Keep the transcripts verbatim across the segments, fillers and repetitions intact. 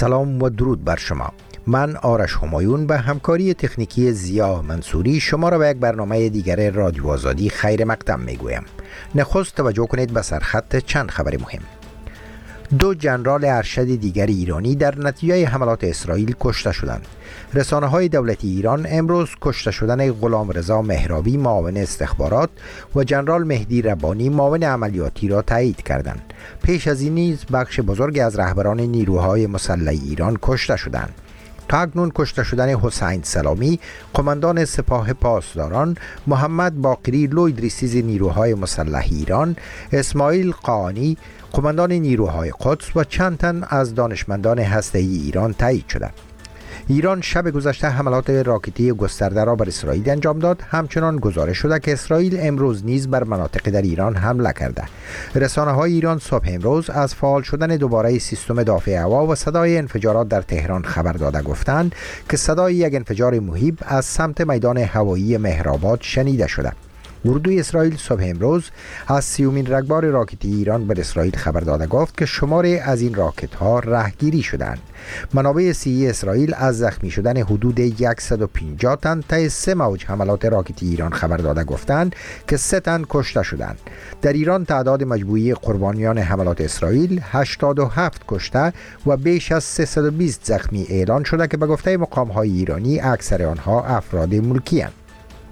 سلام و درود بر شما. من آرش همایون به همکاری تکنیکی زیا منصوری شما را به یک برنامه دیگر رادیو آزادی خیر مقدم می گویم. نخست توجه کنید به سرخط چند خبر مهم. دو ژنرال ارشد دیگر ایرانی در نتیجه حملات اسرائیل کشته شدند. رسانه‌های دولتی ایران امروز کشته شدن غلامرضا مهرابی معاون استخبارات و ژنرال مهدی ربانی معاون عملیاتی را تایید کردند. پیش از این نیز بخش بزرگی از رهبران نیروهای مسلح ایران کشته شدند. تا اکنون کشته شدن حسین سلامی قماندان سپاه پاسداران، محمد باقری لویدریسیز نیروهای مسلح ایران، اسماعیل قانی قماندان نیروهای قدس و چند تن از دانشمندان هسته‌ای ایران تایید شده. ایران شب گذشته حملات راکتی گسترده را بر اسرائیل انجام داد. همچنان گزارش شده که اسرائیل امروز نیز بر مناطق در ایران حمله کرده. رسانه‌های ایران صبح امروز از فعال شدن دوباره سیستم دافع هوا و صدای انفجارات در تهران خبر داده گفتند که صدای یک انفجار مهیب از سمت میدان هوایی مهرآباد شنیده شده. اردوی اسرائیل صبح امروز از سیومین رگبار راکتی ایران بر اسرائیل خبر داده گفت که شماری از این راکت ها رهگیری شدند. منابع سی اسرائیل از زخمی شدن حدود صد و پنجاه تن طی سه موج حملات راکتی ایران خبر داده گفتند که سه تن کشته شدند. در ایران تعداد مجموعی قربانیان حملات اسرائیل هشتاد و هفت کشته و بیش از سیصد و بیست زخمی اعلان شده که به گفته مقام های ایرانی اکثر آنها افراد ملکی اند.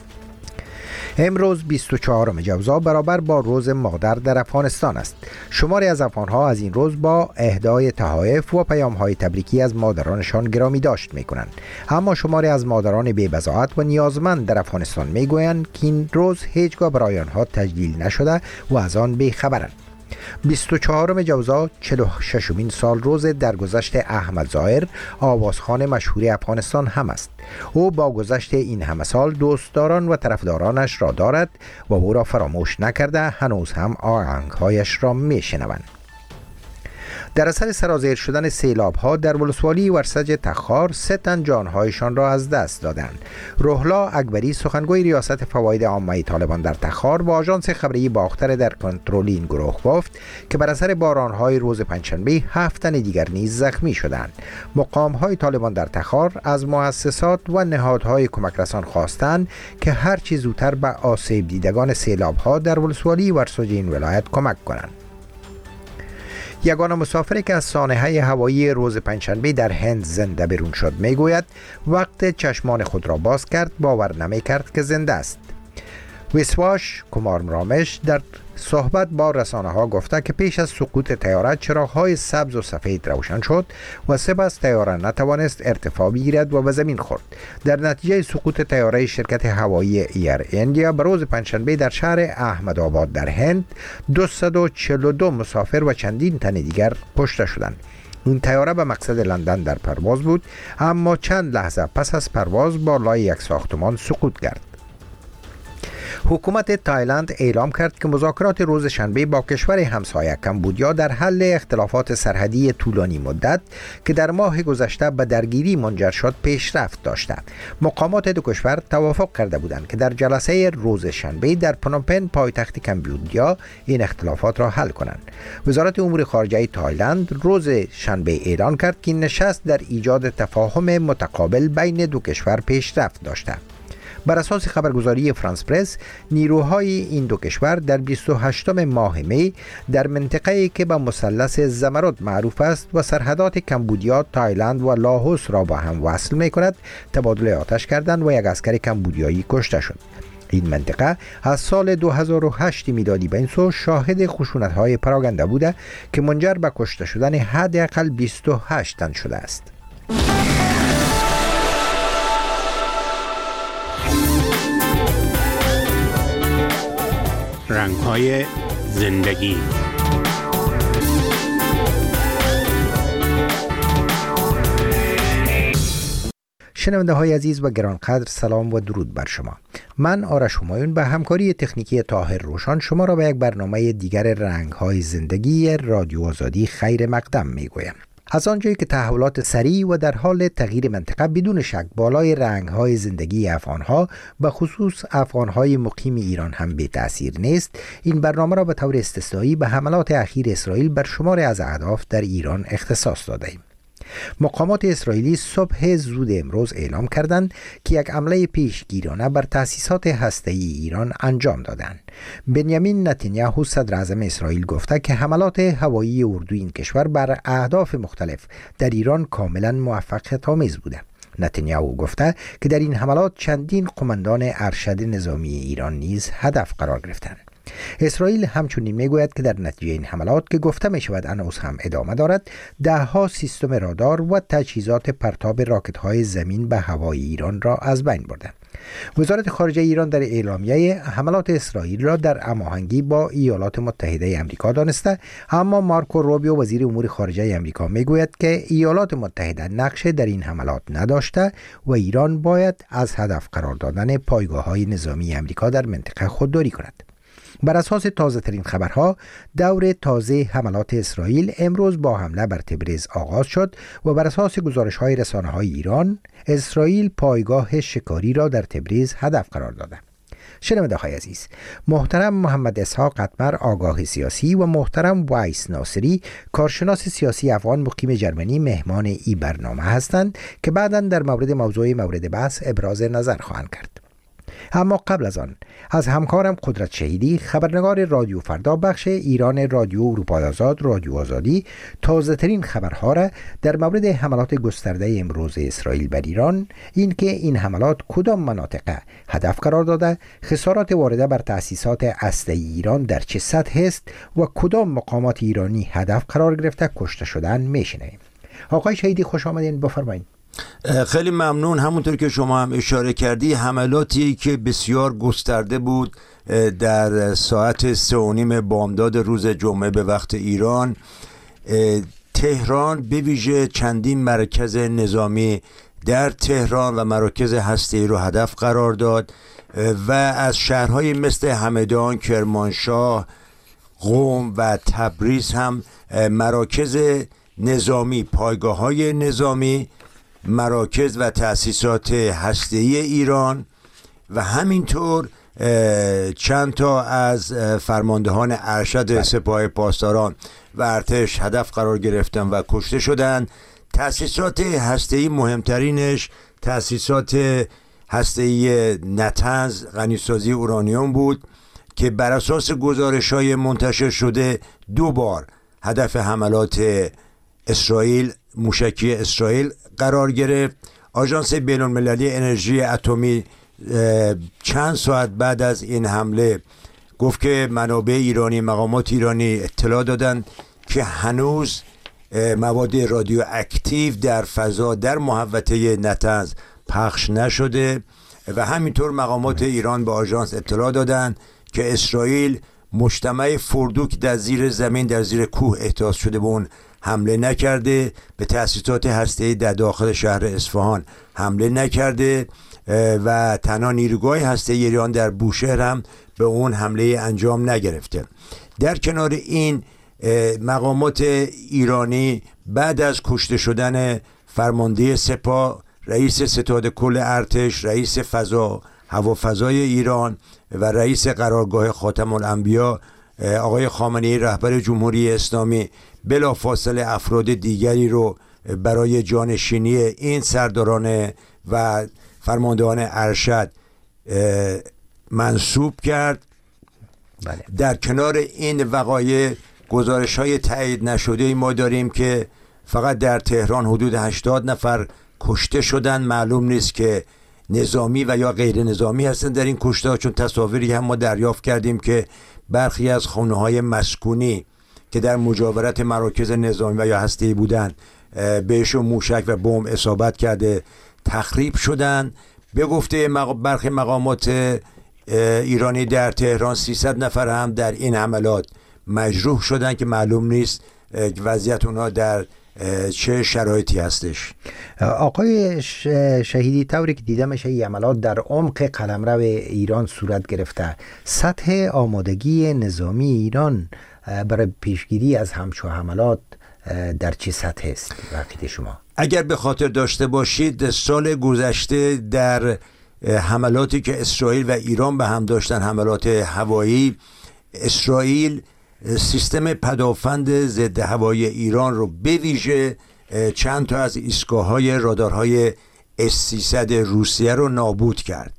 امروز بیست و چهارم جوزا برابر با روز مادر در افغانستان است. شماری از افغانها از این روز با اهدای تحائف و پیام‌های تبریکی از مادرانشان گرامی داشت می‌کنند. اما شماری از مادران بی‌بضاعت و نیازمند در افغانستان می‌گویند که این روز هیچگاه برای آنها تجلیل نشده و از آن بی‌خبرند. بیست و چهارم جوزا چهل و ششمین سال روز درگذشت احمد ظاهر آوازخوان مشهور افغانستان هم است. او با گذشت این همه سال دوستداران و طرفدارانش را دارد و او را فراموش نکرده هنوز هم آهنگهایش را میشنوند. در اثر سرازیر شدن سیلاب ها در ولسوالی ورسج تخار سه تن جانهایشان را از دست دادند. روحلا اکبری سخنگوی ریاست فواید عامه طالبان در تخار با آژانس خبری باختر در کنترل این گروه گفت که بر اثر بارانهای روز پنجشنبه هفت تن دیگر نیز زخمی شدند. مقام های طالبان در تخار از مؤسسات و نهادهای کمک رسان خواستند که هر چه زودتر به آسیب دیدگان سیلاب ها در ولسوالی ورسج این ولایت کمک کنند. یگانه مسافری که از سانحه هوایی روز پنجشنبه در هند زنده بیرون شد میگوید وقت چشمان خود را باز کرد باور نمی کرد که زنده است. ویسواش کمار رامش در صحبت با رسانه ها گفته که پیش از سقوط تیاره چراغ‌های سبز و سفید روشن شد و سپس تیاره نتوانست ارتفاع بگیرد و به زمین خورد. در نتیجه سقوط تیاره شرکت هوایی ایر ایندیا به روز پنجشنبه در شهر احمدآباد در هند دویست و چهل و دو مسافر و چندین تن دیگر کشته شدند. این تیاره به مقصد لندن در پرواز بود اما چند لحظه پس از پرواز بالای یک ساختمان سقوط کرد. حکومت تایلند اعلام کرد که مذاکرات روز شنبه با کشور همسایه کمبودیا در حل اختلافات سرحدی طولانی مدت که در ماه گذشته به درگیری منجر شد پیشرفت داشته. مقامات دو کشور توافق کرده بودند که در جلسه روز شنبه در پنومپن پایتخت کمبودیا این اختلافات را حل کنند. وزارت امور خارجه تایلند روز شنبه اعلان کرد که این نشست در ایجاد تفاهم متقابل بین دو کشور پیشرفت داشته. بر اساس خبرگزاری فرانس پرس، نیروهای این دو کشور در بیست و هشتم ماه می در منطقه‌ای که به مثلث زمرد معروف است و سرحدات کمبودیا، تایلند و لاوس را با هم وصل می‌کند، تبادل آتش کردند و یک عسکر کمبودیایی کشته شد. این منطقه از سال دو هزار و هشت میلادی به این سو شاهد خشونت‌های پراکنده بوده که منجر به کشته شدن حداقل بیست و هشت تن شده است. رنگ‌های زندگی. شنونده های عزیز و گرانقدر سلام و درود بر شما. من آرش همایون به همکاری تکنیکی طاهر روشان شما را به یک برنامه دیگر رنگ‌های زندگی رادیو آزادی خیر مقدم میگویم. از آنجایی که تحولات سریع و در حال تغییر منطقه بدون شک بالای رنگ‌های زندگی افغان‌ها به خصوص افغان‌های مقیم ایران هم بی تأثیر نیست، این برنامه را به طور استثنایی به حملات اخیر اسرائیل بر شماری از اهداف در ایران اختصاص داده‌ایم. مقامات اسرائیلی صبح زود امروز اعلام کردند که یک حمله پیشگیرانه بر تأسیسات هسته‌ای ایران انجام دادند. بنیامین نتانیاهو صدر اعظم اسرائیل گفته که حملات هوایی اردوی این کشور بر اهداف مختلف در ایران کاملا موفقیت آمیز بوده. نتانیاهو گفته که در این حملات چندین قماندان ارشد نظامی ایران نیز هدف قرار گرفتند. اسرائیل همچنین میگوید که در نتیجه این حملات که گفته می شود هنوز هم ادامه دارد، ده ها سیستم رادار و تجهیزات پرتاب راکت های زمین به هوای ایران را از بین برده. وزارت خارجه ایران در اعلامیه حملات اسرائیل را در هماهنگی با ایالات متحده آمریکا دانسته، اما مارکو روبیو وزیر امور خارجه آمریکا میگوید که ایالات متحده نقش در این حملات نداشته و ایران باید از هدف قرار دادن پایگاه‌های نظامی آمریکا در منطقه خودداری کند. بر اساس تازه ترین خبرها، دور تازه حملات اسرائیل امروز با حمله بر تبریز آغاز شد و بر اساس گزارش های رسانه های ایران، اسرائیل پایگاه شکاری را در تبریز هدف قرار داده. شنونده های عزیز، محترم محمد اسحاق قطمر، آگاه سیاسی، و محترم وایس ناصری، کارشناس سیاسی افغان مقیم جرمنی، مهمان این برنامه هستند که بعداً در مورد موضوع مورد بحث ابراز نظر خواهند کرد. اما قبل از آن از همکارم قدرت شهیدی، خبرنگار رادیو فردا بخش ایران رادیو اروپای آزاد رادیو آزادی، تازه ترین خبرها را در مورد حملات گسترده امروز اسرائیل بر ایران، این که این حملات کدام مناطق هدف قرار داده، خسارات وارده بر تأسیسات هسته‌ای ایران در چه سطح است و کدام مقامات ایرانی هدف قرار گرفته کشته شدن میشنویم. آقای شهیدی خوش آمدین، بفرمایید. خیلی ممنون. همونطور که شما هم اشاره کردی، حملاتی که بسیار گسترده بود در ساعت سه و نیم بامداد روز جمعه به وقت ایران، تهران به ویژه چندین مرکز نظامی در تهران و مراکز هسته‌ای رو هدف قرار داد و از شهرهای مثل همدان، کرمانشاه، قم و تبریز هم مراکز نظامی، پایگاه‌های نظامی، مراکز و تأسیسات هسته‌ای ایران و همینطور چند تا از فرماندهان ارشد سپاه پاسداران و ارتش هدف قرار گرفتن و کشته شدند. تأسیسات هسته‌ای مهمترینش تأسیسات هسته‌ای نتنز، غنیسازی اورانیوم بود که بر اساس گزارش‌های منتشر شده دو بار هدف حملات اسرائیل، موشکی اسرائیل قرار گرفت. آژانس بین‌المللی انرژی اتمی چند ساعت بعد از این حمله گفت که منابع ایرانی، مقامات ایرانی اطلاع دادند که هنوز مواد رادیواکتیو در فضا در محوطه نتنز پخش نشده و همینطور مقامات ایران به آژانس اطلاع دادند که اسرائیل مجتمع فردوک در زیر زمین، در زیر کوه احداث شده به اون حمله نکرده، به تأسیسات هسته‌ای در داخل شهر اصفهان حمله نکرده و تنها نیروگاه هسته‌ای ایران در بوشهر هم به اون حمله انجام نگرفته. در کنار این، مقامات ایرانی بعد از کشته شدن فرمانده سپاه، رئیس ستاد کل ارتش، رئیس فضا هوافضای ایران و رئیس قرارگاه خاتم الانبیا آقای خامنه‌ای رهبر جمهوری اسلامی، بلافاصله افراد دیگری رو برای جانشینی این سرداران و فرماندهان ارشد منصوب کرد. بله. در کنار این وقایع گزارش های تایید نشده ما داریم که فقط در تهران حدود هشتاد نفر کشته شدن. معلوم نیست که نظامی و یا غیر نظامی هستن در این کشته ها، چون تصاویری هم ما دریافت کردیم که برخی از خونه های مسکونی که در مجاورت مراکز نظامی و یا هسته‌ای بودن بهشون موشک و بمب اصابت کرده، تخریب شدن. به گفته برخی مقامات ایرانی در تهران سیصد نفر هم در این حملات مجروح شدن که معلوم نیست وضعیت اونها در چه شرایطی هستش. آقای شهیدی، طوری که دیده میشه این عملات در عمق قلمرو ایران صورت گرفته. سطح آمادگی نظامی ایران برای پیشگیری از همچو حملات در چه سطح است وقتی شما؟ اگر به خاطر داشته باشید، سال گذشته در حملاتی که اسرائیل و ایران به هم داشتن، حملات هوایی، اسرائیل سیستم پدافند ضد هوایی ایران رو به ویژه چند تا از ایستگاه‌های رادارهای اس سیصد روسیه رو نابود کرد.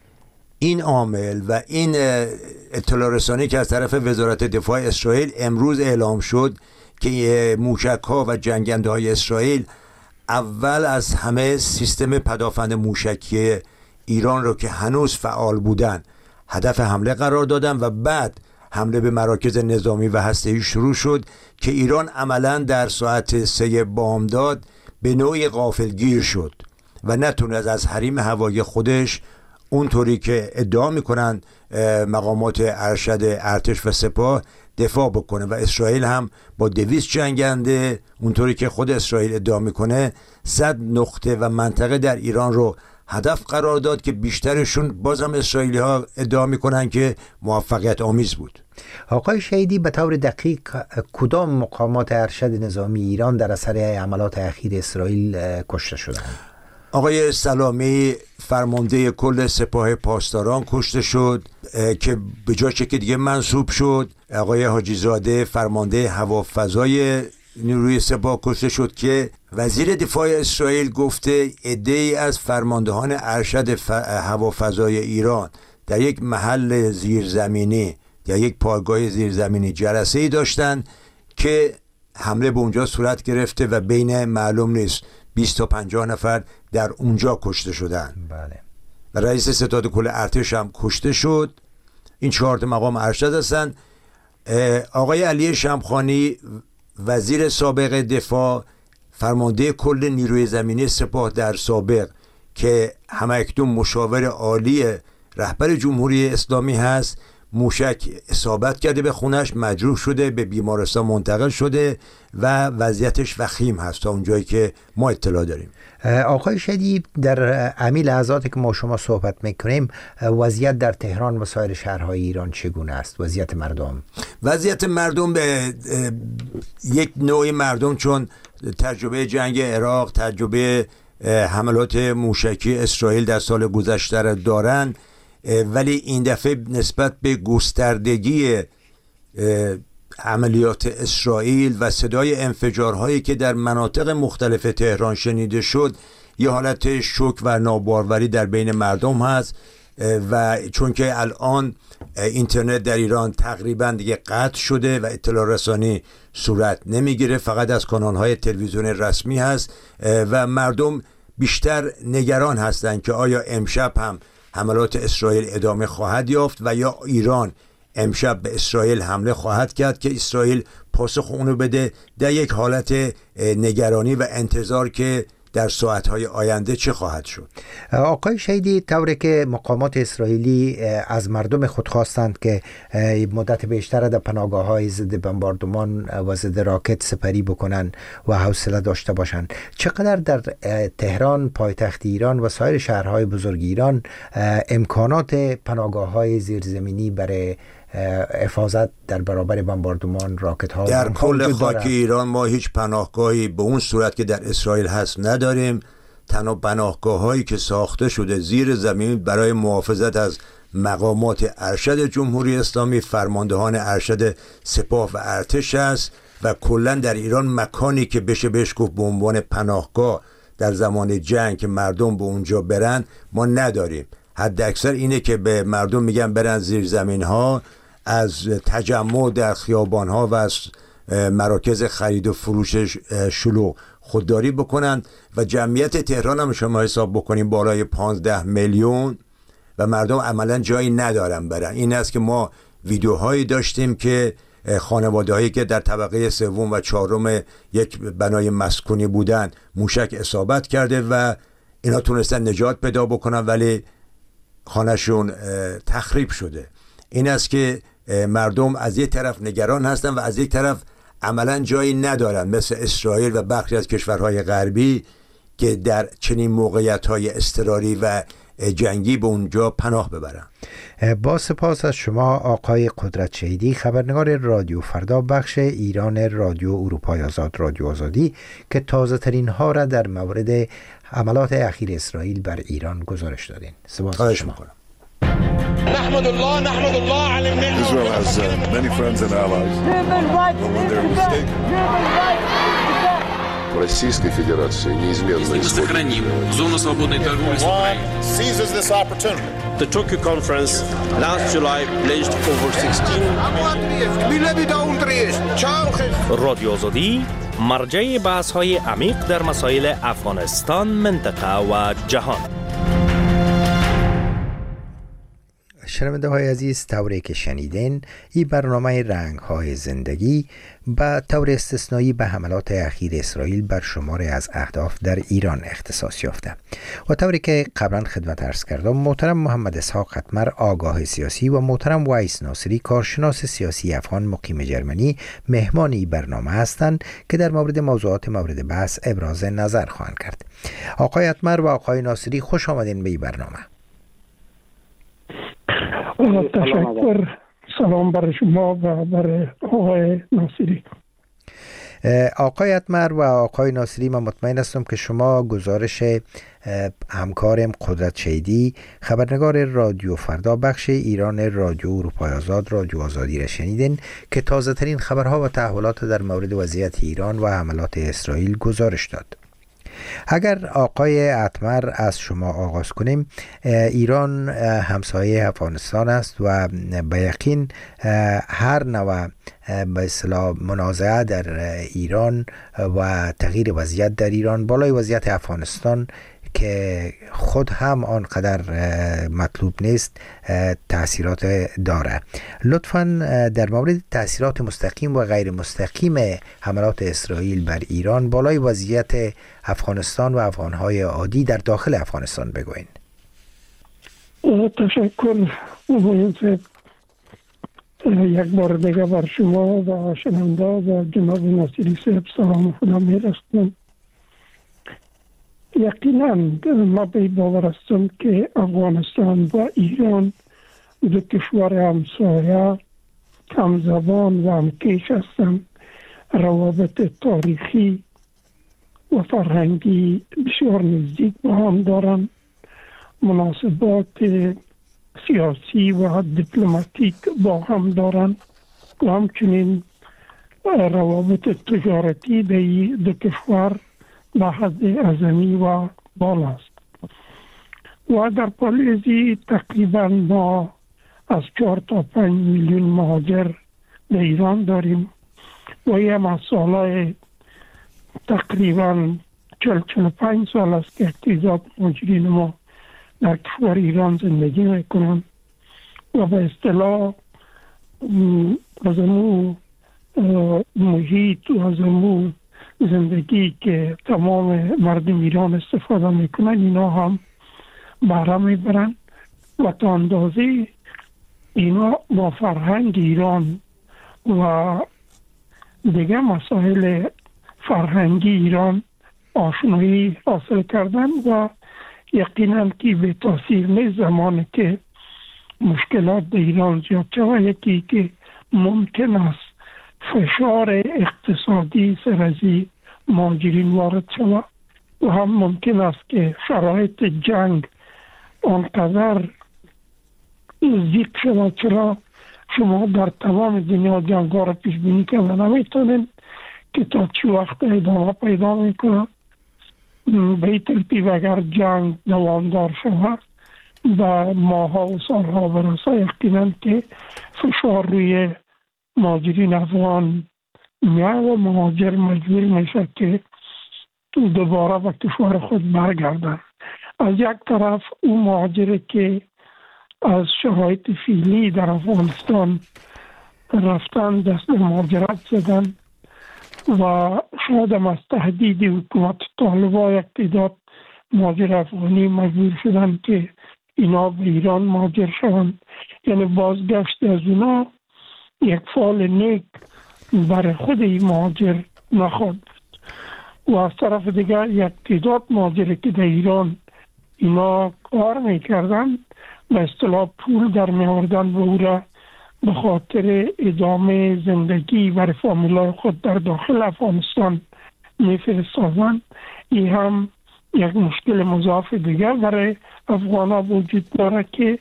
این عامل و این اطلاع رسانی که از طرف وزارت دفاع اسرائیل امروز اعلام شد که موشک‌ها و جنگنده‌های اسرائیل اول از همه سیستم پدافند موشکی ایران رو که هنوز فعال بودن هدف حمله قرار دادن و بعد حمله به مراکز نظامی و هسته‌ای شروع شد که ایران عملاً در ساعت سه بامداد به نوعی غافلگیر شد و نتونست از حریم هوایی خودش اونطوری که ادعا میکنن مقامات ارشد ارتش و سپاه دفاع بکنه و اسرائیل هم با دویست جنگنده اونطوری که خود اسرائیل ادعا میکنه صد نقطه و منطقه در ایران رو هدف قرار داد که بیشترشون بازم اسرائیلی ها ادعا میکنن که موفقیت آمیز بود. آقای شهیدی به طور دقیق کدام مقامات ارشد نظامی ایران در اثر حملات اخیر اسرائیل کشته شدند؟ آقای سلامی فرمانده کل سپاه پاسداران کشته شد که به جای که دیگه منصوب شد. آقای حاجی زاده فرمانده هوافضای نیروی سپاه کشته شد که وزیر دفاع اسرائیل گفته عده‌ای از فرماندهان ارشد ف... هوافضای ایران در یک محل زیرزمینی یا یک پایگاه زیرزمینی جلسه‌ای داشتن که حمله به اونجا صورت گرفته و بین معلوم نیست بیست تا پنجاه نفر در اونجا کشته شدن. بله. و رئیس ستاد کل ارتش هم کشته شد. این چهار تا مقام ارشد هستن. آقای علی شمخانی وزیر سابق دفاع فرمانده کل نیروی زمینی سپاه در سابق که همکنون مشاور عالی رهبر جمهوری اسلامی هست موشک اصابت کرده به خونش، مجروح شده، به بیمارستان منتقل شده و وضعیتش وخیم هست تا اونجایی که ما اطلاع داریم. آقای شهیدی در همین لحظاتی که ما شما صحبت میکنیم وضعیت در تهران و سایر شهرهای ایران چگونه است؟ وضعیت مردم وضعیت مردم به یک نوعی مردم چون تجربه جنگ عراق، تجربه حملات موشکی اسرائیل در سال گذشته دارن، ولی این دفعه نسبت به گستردگی عملیات اسرائیل و صدای انفجارهایی که در مناطق مختلف تهران شنیده شد یه حالت شوک و ناباروری در بین مردم هست و چون که الان اینترنت در ایران تقریبا دیگه قطع شده و اطلاع رسانی صورت نمیگیره، فقط از کانالهای تلویزیون رسمی هست و مردم بیشتر نگران هستند که آیا امشب هم حملات اسرائیل ادامه خواهد یافت و یا ایران امشب به اسرائیل حمله خواهد کرد که اسرائیل پاسخ اونو بده. در یک حالت نگرانی و انتظار که در ساعتهای آینده چه خواهد شد. آقای شهیدی، طوری که مقامات اسرائیلی از مردم خود خواستند که مدت بیشتر در پناهگاه‌های ضد بمباردمان و ضد راکت سپری بکنن و حوصله داشته باشند، چقدر در تهران پایتخت ایران و سایر شهرهای بزرگ ایران امکانات پناهگاه‌های زیرزمینی برای حفاظت در برابر بمباردمان راکت ها در کل خاک ایران ما هیچ پناهگاهی به اون صورت که در اسرائیل هست نداریم. تنها پناهگاه هایی که ساخته شده زیر زمین برای محافظت از مقامات ارشد جمهوری اسلامی، فرماندهان ارشد سپاه و ارتش است و کلا در ایران مکانی که بشه بهش گفت به عنوان پناهگاه در زمان جنگ که مردم به اونجا برن ما نداریم. حد اکثر اینه که به مردم میگن برن زیر زمین ها، از تجمع در خیابان ها و از مراکز خرید و فروش شلوغ خودداری بکنن و جمعیت تهران هم شما حساب بکنیم بالای پانزده میلیون و مردم عملا جایی ندارن برن. این است که ما ویدیوهایی داشتیم که خانواده هایی که در طبقه سوم و چهارم یک بنای مسکونی بودن موشک اصابت کرده و اینا تونستن نجات پیدا بکنن ولی خانهشون تخریب شده. این است که مردم از یک طرف نگران هستن و از یک طرف عملا جایی ندارن مثل اسرائیل و بخشی از کشورهای غربی که در چنین موقعیت‌های اضطراری و جنگی به اونجا پناه ببرن. با سپاس از شما آقای قدرت شهیدی، خبرنگار رادیو فردا بخش ایران رادیو اروپای آزاد رادیو آزادی که تازه ترین ها را در مورد حملات اخیر اسرائیل بر ایران گزارش دادین. سپاس از شما. نحمد الله نحمد الله على الملك. Israel has uh, many friends and allies. But when they're mistaken, в Российской Федерации неизменно мы сохраним зону свободной торговли с Украиной. The Tokyo Conference last July pledged over sixteen رادیو آزادی مرجع بحث‌های عمیق در مسائل افغانستان، منطقه و جهان. شنونده های عزیز، طوری که شنیدین این برنامه رنگ های زندگی به طور استثنایی به حملات اخیر اسرائیل بر شماری از اهداف در ایران اختصاص یافته و طوری که قبلا خدمت عرض کردم، محترم محمد اسحاق قطمر آگاه سیاسی و محترم وایس ناصری کارشناس سیاسی افغان مقیم جرمنی مهمان این برنامه هستند که در مورد موضوعات مورد بحث ابراز نظر خواهند کرد. آقای قطمر و آقای ناصری خوش آمدین به این برنامه. تشکر. سلام برای شما و برای آقای ناصری. آقای قطمر و آقای ناصری، من مطمئن هستم که شما گزارش همکارم قدرت شیدی خبرنگار رادیو فردا بخش ایران رادیو اروپای آزاد رادیو آزادی را شنیدین که تازه ترین خبرها و تحولات در مورد وضعیت ایران و حملات اسرائیل گزارش داد. اگر آقای قطمر از شما آغاز کنیم، ایران همسایه افغانستان است و به یقین هر نوع به اصطلاح منازعه در ایران و تغییر وضعیت در ایران بالای وضعیت افغانستان که خود هم آنقدر مطلوب نیست تأثیرات داره. لطفاً در مورد تأثیرات مستقیم و غیر مستقیم حملات اسرائیل بر ایران بالای وضعیت افغانستان و افغانهای عادی در داخل افغانستان بگوین. تشکر. یک بار دیگه بر شما و شنونده و جناب ناصری صاحب سلام خدا میرسونم. یقینا ما به باور هستم که افغانستان و ایران دو کشور همسایه، همزبان و همکش هستند. روابط تاریخی و فرهنگی بسیار نزدیک با هم دارند. مناسبات سیاسی و دیپلماتیک با هم دارند و همچنین روابط تجارتی به دو کشور به حد اعظمی و بالا است و در پالیزی تقریبا ما از چهار تا پنج میلیون مهاجر به ایران داریم و یه مسئله تقریبا چهل چهل و پنج سال است که تعداد مهاجرین ما در کشور ایران زندگی میکنند و به اصطلاح از امو محیط و از امو زندگی که تمام مردم ایران استفاده میکنن اینا هم بهره میبرن و تا اندازه اینا با فرهنگ ایران و دیگه مسائل فرهنگی ایران آشنایی حاصل کردن و یقینا که به تاثیر نیست زمانی که مشکلات در ایران زیاد شود. یکی که ممکن است فشار اقتصادی سر از مهاجرین وارد شود و هم ممکن است که شرایط جنگ آنقدر زیاد شود. چرا شما در تمام دنیا جنگ ها را پیش بینی کردن نمیتونین که تا چی وقت ادامه پیدا میکنه. به این ترتیب اگر جنگ دوامدار شود و ماها و سالها برسه، یقینا که فشار روی مهاجرین افغان میاد و مهاجر مجبور میشه که دوباره به کشور خود برگردن. از یک طرف اون مهاجر که از شرایط فعلی در افغانستان رفتن دست مهاجرت زدن و شاید هم از تهدید حکومت طالبان یک تعداد مهاجر افغانی مجبور شدن که اینا به ایران مهاجر شوند. یعنی بازگشت از اونا یک فال نیک برای خود این مهاجر نخواهد. و از طرف دیگر یک تعداد مهاجر که در ایران اینا کار میکردن به اصطلاح پول در میاوردن و او را به خاطر ادامه زندگی برای فامیلای خود در داخل افغانستان میفرستادن. این هم یک مشکل مضاعف دیگر برای افغانا وجود داره که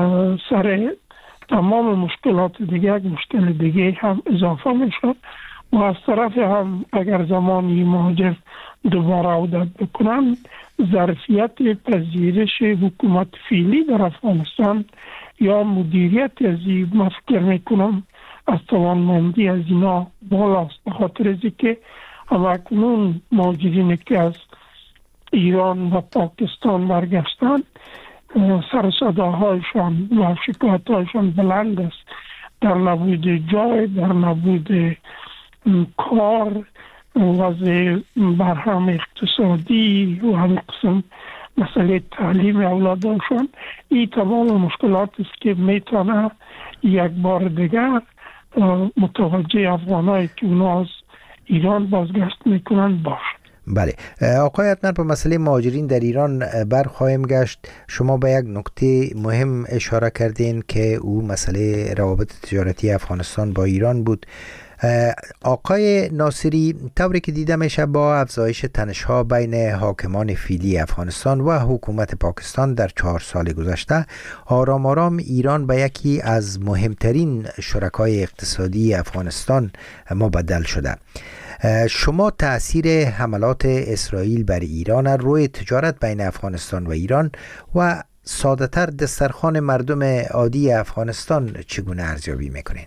سر تمام مشکلات دیگه یک مشکل دیگه هم اضافه میشد و از طرف هم اگر زمانی مهاجر دوباره عودت بکنن، ظرفیت پذیرش حکومت فعلی در افغانستان یا مدیریت از این، من فکر میکنم از توانمندی از اینا بالاست، به خاطر از که همکنون مهاجرینی که از ایران و پاکستان برگشتن، سر صداهایشان و شکایتهایشان بلند است در نبود جای، در نبود کار، وضع برهم اقتصادی و همین قسم مسئله تعلیم اولادشان. این تمام مشکلات است که میتونه یک بار دیگر متوجه افغانایی که اونا از ایران بازگشت میکنن باشه. بله آقای اتمر، به مسئله مهاجرین در ایران برخواهیم گشت. شما به یک نکته مهم اشاره کردین که او مسئله روابط تجارتی افغانستان با ایران بود. آقای ناصری، طوری که دیده میشه با افزایش تنش‌ها بین حاکمان فعلی افغانستان و حکومت پاکستان در چهار سال گذشته، آرام آرام ایران به یکی از مهمترین شرکای اقتصادی افغانستان مبدل شده. شما تأثیر حملات اسرائیل بر ایران روی تجارت بین افغانستان و ایران و ساده‌تر دسترخوان مردم عادی افغانستان چگونه ارزیابی میکنین؟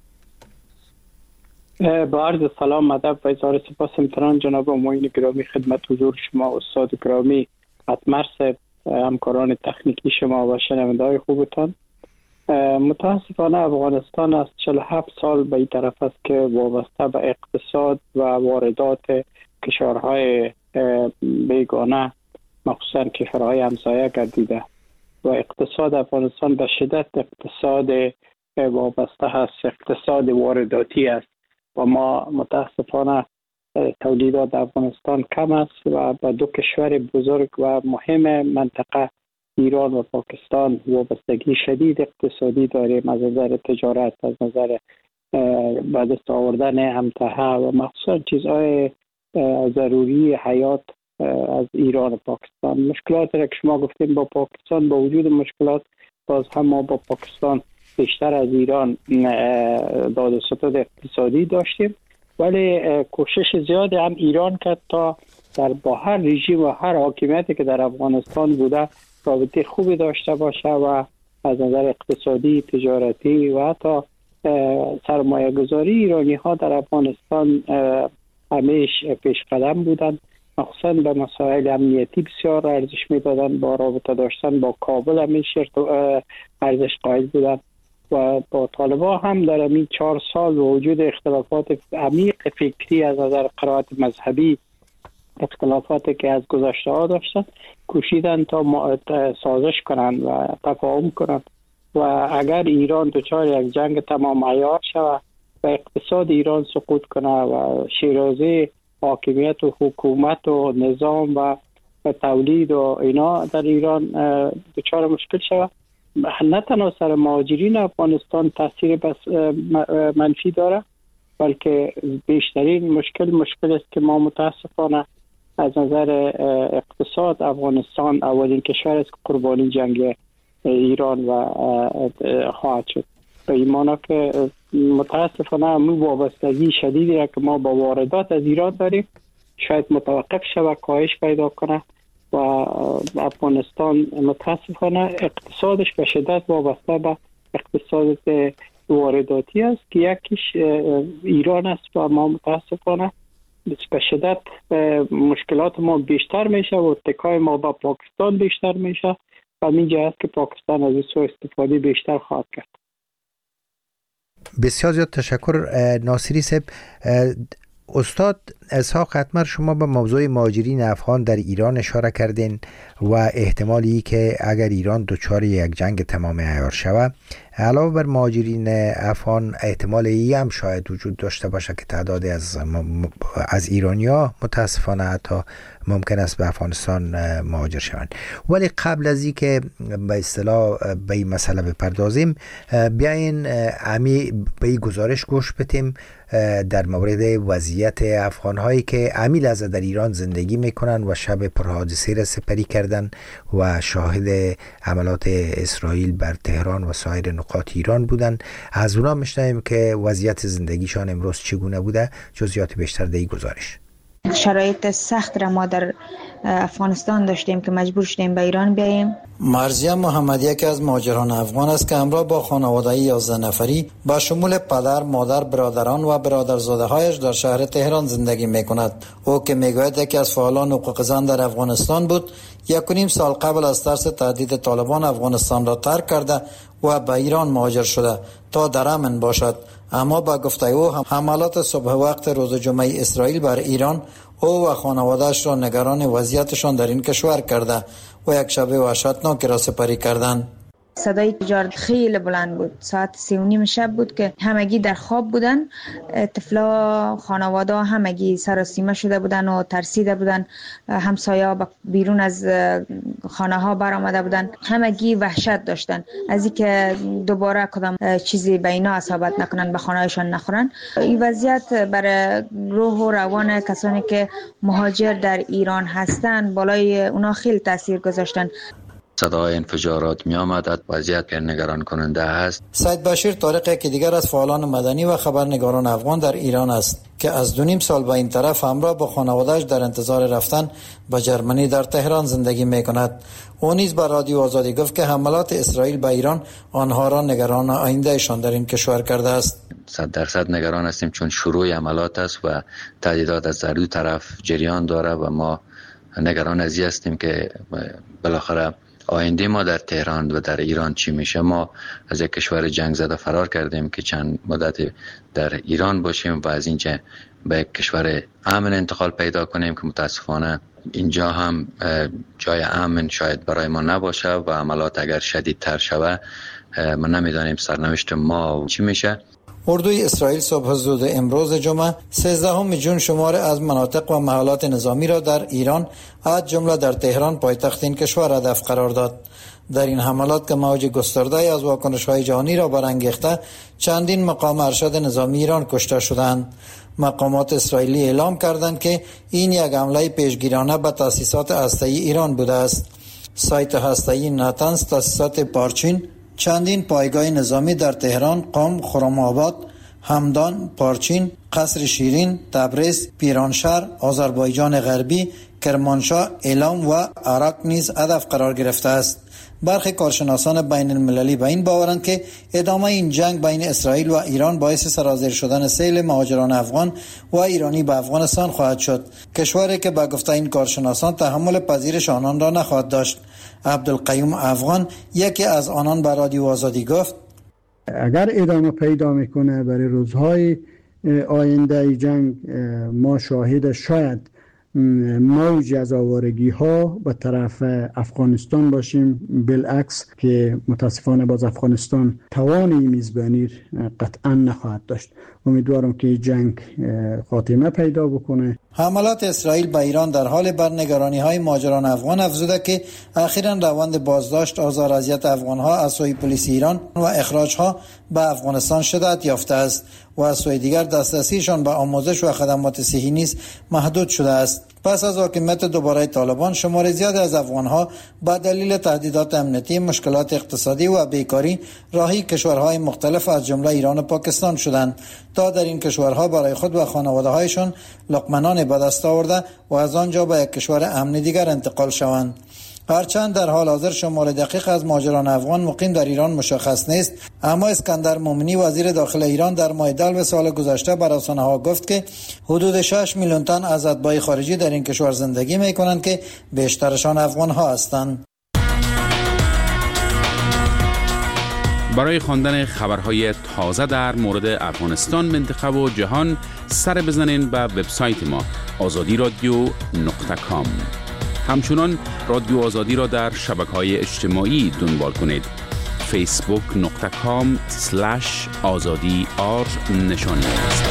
با عرض سلام، ادب و اظهار سپاس محترم جناب معین گرامی، خدمت حضور شما استاد گرامی اتمر صاحب، همکاران تکنیکی شما و شنونده‌های خوبتان. متاسفانه افغانستان از چهل و هفت سال به این طرف است که وابسته به اقتصاد و واردات کشورهای بیگانه، مخصوصا کشورهای همسایه گردیده و اقتصاد افغانستان به شدت اقتصاد وابسته هست، اقتصاد وارداتی است و ما متاسفانه تولیدات افغانستان کم است و به دو کشور بزرگ و مهم منطقه ایران و پاکستان وابستگی شدید اقتصادی داریم، از نظر تجارت، از نظر به دست آوردن همتاها و مخصوصا چیزهای ضروری حیات از ایران و پاکستان. مشکلات را که شما گفتیم با پاکستان، با وجود مشکلات باز هم ما با پاکستان بیشتر از ایران داد و ستد اقتصادی داشتیم، ولی کوشش زیادی هم ایران کرد تا در با هر رژیم و هر حاکمیتی که در افغانستان بوده رابطه خوبی داشته باشه و از نظر اقتصادی، تجارتی و حتی سرمایه گذاری ایرانی ها در افغانستان همیشه پیش قدم بودند، مخصوصا به مسائل امنیتی بسیار ارزش میدادند، با رابطه داشتن با کابل همیشه ارزش قائل بودند و با طالبان هم در این چهار سال و وجود اختلافات عمیق فکری از نظر قرائت مذهبی، اختلافاتی که از گذشته ها داشتن، کوشیدن تا سازش کنند و تفاهم کنند و اگر ایران دچار یک جنگ تمام عیار شود و اقتصاد ایران سقوط کنه و شیرازه حاکمیت و حکومت و نظام و تولید و اینا در ایران دچار مشکل شود، نه تنها سر مهاجرین افغانستان تاثیر بس منفی داره، بلکه بیشترین مشکل مشکل است که ما متاسفانه از نظر اقتصاد افغانستان اولین کشور است که قربانی جنگ ایران و خواهد شد. به این معنی که متاسفانه همون وابستگی شدیدی را که ما با واردات از ایران داریم شاید متوقف شود، کاهش پیدا کنه و افغانستان متاسفانه اقتصادش به شدت وابسته به اقتصاد وارداتی است که یکیش ایران است و ما متاسفانه به شدت مشکلات ما بیشتر میشه و اتکای ما به پاکستان بیشتر میشه و اینجا است که پاکستان از این سو استفاده بیشتر خواهد کرد. بسیار زیاد تشکر ناصری صاحب. استاد اسحاق اتمر، شما به موضوع مهاجرین افغان در ایران اشاره کردین و احتمالی که اگر ایران دچار یک جنگ تمام عیار شود، علاوه بر مهاجرین افغان احتمال ای هم شاید وجود داشته باشه که تعدادی از از ایرانیا متاسفانه حتی ممکن است به افغانستان مهاجر شوند. ولی قبل از این که به اصطلاح به این مسئله بپردازیم، بیاین امی به این گزارش گوش بدیم در مورد وضعیت افغان افغان‌هایی که امیل از در ایران زندگی میکنن و شب پرحادثه را سپری کردن و شاهد عملات اسرائیل بر تهران و سایر نقاط ایران بودن. از اونا میشنویم که وضعیت زندگیشان امروز چگونه بوده. جزئیات بیشتر در این گزارش. شرایط سخت را ما در افغانستان داشتیم که مجبور شدیم به ایران بیاییم. مرزیه محمدی یکی از مهاجران افغان است که همراه با خانواده یازده نفری با شمول پدر، مادر، برادران و برادرزاده‌هایش در شهر تهران زندگی می‌کند. او که می‌گوید یکی از فعالان حقوق زن در افغانستان بود، یک و نیم سال قبل از ترس تهدید طالبان افغانستان را ترک کرده و به ایران مهاجر شده تا در امن باشد. اما با گفته او حملات صبح وقت روز جمعه اسرائیل بر ایران او و خانواده‌اش را نگران وضعیتشان در این کشور کرده و یک شب وحشتناک را سپری کردند. صدای تجارت خیلی بلند بود. ساعت سی و نیم شب بود که همگی در خواب بودن. طفلا خانواده همگی سراسیمه شده بودن و ترسیده بودن. همسایه‌ها بیرون از خانه ها بر آمده بودن. همگی وحشت داشتن از اینکه دوباره کدام چیزی به اینا اصابت نکنن، به خانه‌هاشون نخورن. این وضعیت برای روح و روان کسانی که مهاجر در ایران هستند بالای اونا خیلی تاثیر گذاشتن. صدای انفجارات می آمد. وضعیت نگران کننده است. سید بشیر طارق که دیگر از فعالان مدنی و خبرنگاران افغان در ایران است که از دو نیم سال به این طرف همراه با خانواده‌اش در انتظار رفتن به جرمنی در تهران زندگی می کند. او نیز به رادیو آزادی گفت که حملات اسرائیل به ایران آنها را نگران آیندهشان در این کشور کرده است. صد درصد نگران هستیم چون شروع حملات است و تهدیدات از هر دو طرف جریان داره و ما نگران از این هستیم که بالاخره آینده ما در تهران و در ایران چی میشه. ما از یک کشور جنگ زده فرار کردیم که چند مدت در ایران باشیم و از اینجا به یک کشور امن انتقال پیدا کنیم که متاسفانه اینجا هم جای امن شاید برای ما نباشه و عملات اگر شدیدتر شوه ما نمیدانیم سرنوشت ما چی میشه. اردوی اسرائیل صبح زود امروز جمعه سیزدهم ژوئن شمار از مناطق و محلات نظامی را در ایران از جمله در تهران پایتخت این کشور هدف قرار داد. در این حملات که موج گسترده از واکنش‌های جهانی را برانگیخته چندین مقام ارشد نظامی ایران کشته شدند. مقامات اسرائیلی اعلام کردند که این یک حمله پیشگیرانه به تأسیسات هسته‌ای ایران بوده است. سایت هسته‌ای ناتنز تأسیسات پارچین چندین پایگاه نظامی در تهران، قم، خرم‌آباد، همدان، پارچین، قصر شیرین، تبریز، پیرانشهر، آذربایجان غربی، کرمانشاه، اعلام و عراق نیز هدف قرار گرفته است. برخی کارشناسان بین المللی به این باورند که ادامه این جنگ بین اسرائیل و ایران باعث سرازیر شدن سیل مهاجران افغان و ایرانی به افغانستان خواهد شد، کشوری که به گفته این کارشناسان تحمل پذیرش آنان را نخواهد داشت. عبدالقیوم افغان یکی از آنان به رادیو آزادی گفت اگر ادامه پیدا میکنه برای روزهای آینده جنگ ما شاهد شاید موج از آوارگی ها به طرف افغانستان باشیم، بالعکس که متاسفانه باز افغانستان توان میزبانی قطعا نخواهد داشت. امیدوارم که جنگ خاتمه پیدا بکنه. حملات اسرائیل به ایران در حال برنگرانی های مهاجران افغان افزوده که اخیراً روند بازداشت، آزار اذیت افغان ها از سوی پلیس ایران و اخراج ها به افغانستان شدت یافته است و از سوی دیگر دسترسیشان به آموزش و خدمات صحی نیز محدود شده است. پس از حاکمیت دوباره طالبان شمار زیادی از افغان‌ها با دلیل تهدیدات امنیتی، مشکلات اقتصادی و بیکاری راهی کشورهای مختلف از جمله ایران و پاکستان شدند تا در این کشورها برای خود و خانواده‌هایشان لقمه به دست آورده و از آنجا به یک کشور امن دیگر انتقال شوند. هرچند در حال حاضر شمار دقیق از مهاجران افغان مقیم در ایران مشخص نیست، اما اسکندر مومنی وزیر داخل ایران در ماه دلو سال گذشته بر رسانه‌ها گفت که حدود شش میلیون تن از اتباع خارجی در این کشور زندگی می‌کنند که بیشترشان افغان‌ها هستند. برای خواندن خبرهای تازه در مورد افغانستان، منطقه و جهان سر بزنین به وبسایت ما آزادی رادیو نقطه کام. همچنان رادیو آزادی را در شبکه‌های اجتماعی دنبال کنید. فیسبوک نقطه کام سلش آزادی آر نشانی است.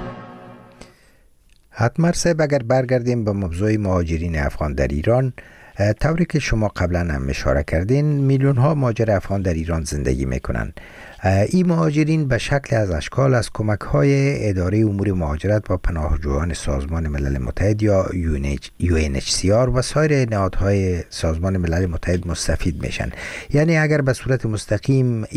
حتما صاحب اگر برگردیم به موضوع مهاجرین افغان در ایران، طوری که شما قبلا هم اشاره کردین میلیون ها مهاجر افغان در ایران زندگی میکنن. این مهاجرین به شکل از اشکال از کمک های اداره امور مهاجرت و پناهجویان سازمان ملل متحد یا یو ان اچ سی آر و سایر نهادهای سازمان ملل متحد مستفید میشن. یعنی اگر به صورت مستقیم